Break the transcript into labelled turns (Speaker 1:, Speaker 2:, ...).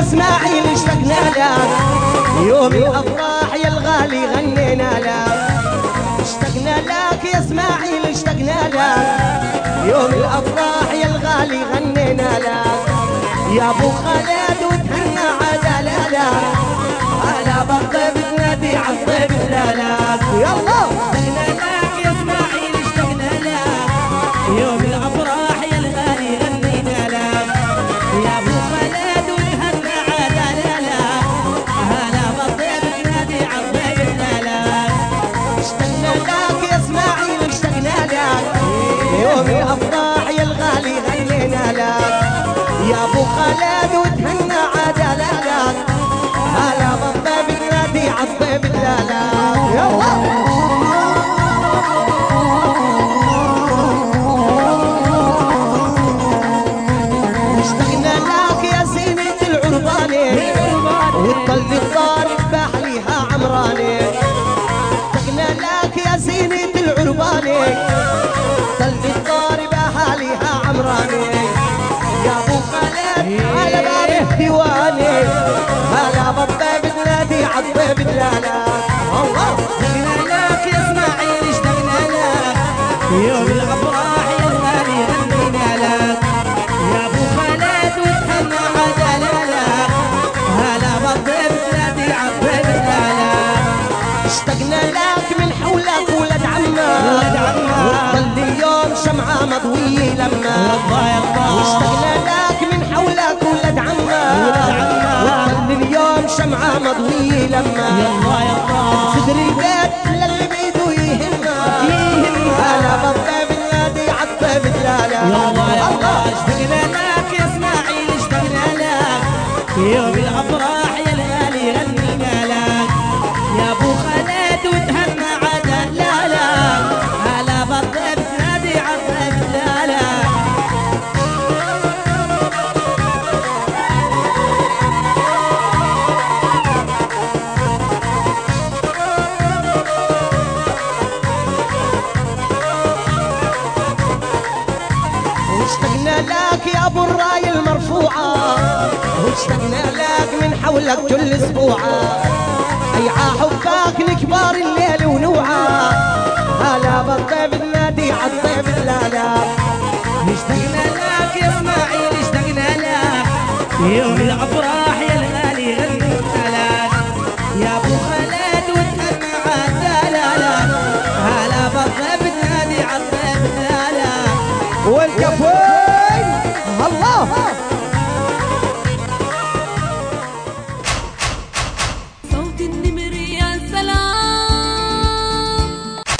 Speaker 1: اسماعيل اشتقنا لك، يوم الافراح يا الغالي غنينا لك. اشتقنا لك يا اسماعيل اشتقنا لك، يوم الافراح يا الغالي غنينا لك. يا ابو خالد وتهنى عدلا لك، هلا بالطيب تنادي عالطيب دلالك. يلا
Speaker 2: اشتقنا لك يا اسماعيل اشتقنا لك، يوم الافراح يا الغالي غنينا لك. يا ابو خالد وتهنى عدلا لك، هلا بالطيب تنادي عالطيب دلالك.
Speaker 1: اشتقنا لك يا اسماعيل اشتقنا لك، يوم الافراح يا الغالي غنينا لك. يا ابو خالد وتهنى عدلا لك، هلا بالطيب تنادي عالطيب دلالك. يلا اشتقنا لك يا زينة العرباني، والطل الطارق باحليها عمراني. اشتقنا لك يا زينة العرباني، طل الطارق باحليها عمراني. يا ابو خالد على باب الديواني، هلا بالطيب تنادي عالطيب دلالك. الله
Speaker 2: اشتقنا لك يا اسماعيل اشتقنا لك، يوم الافراح يا الغالي غنينا لك. يا ابو خالد وتهنى عدلا لك، هلا بالطيب تنادي عالطيب دلالك.
Speaker 1: اشتقنا لك من حولك ولد عمك، وتظل اليوم شمعة مضوية لما. اشتقنا لك من حولك ولد عمك، وتظل اليوم شمعة مضوية لما. صدر البيت للي بيده يهمك، هلا بالطيب تنادي عالطيب دلالك. الله
Speaker 2: اشتقنا لك يا اسماعيل اشتقنا لك، يوم الافراح يا الغالي غنينا لك. يا ابو خالد وتهنى عدلا لك، هلا بالطيب تنادي عالطيب دلالك.
Speaker 1: واشتقنا لك يا ابو الراي المرفوعة، واشتقنا لك من حولك كل اسبوعة. ايعا حباك لكبار الليل ونوعة، هلا بالطيب تنادي عالطيب دلالك.
Speaker 2: اشتقنا لك يا اسماعيل اشتقنا لك، يوم الافراح يا الغالي غنينا لك. يا ابو خالد وتهنى عدلا لك، هلا بالطيب تنادي عالطيب دلالك.
Speaker 1: والكفوين الله
Speaker 3: صوت النمر